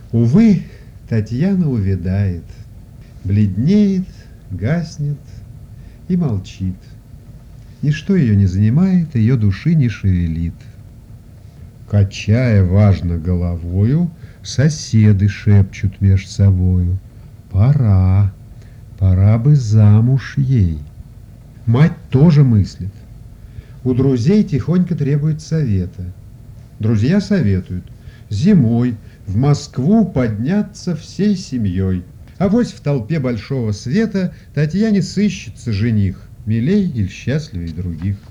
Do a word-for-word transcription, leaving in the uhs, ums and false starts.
Увы, Татьяна увядает, бледнеет, гаснет и молчит. Ничто ее не занимает, ее души не шевелит. Качая важно головою, соседы шепчут меж собою: пора, пора бы замуж ей. Мать тоже мыслит. У друзей тихонько требует совета. Друзья советуют: зимой в Москву подняться всей семьей. Авось в толпе большого света Татьяне сыщется жених, милей или счастливей других.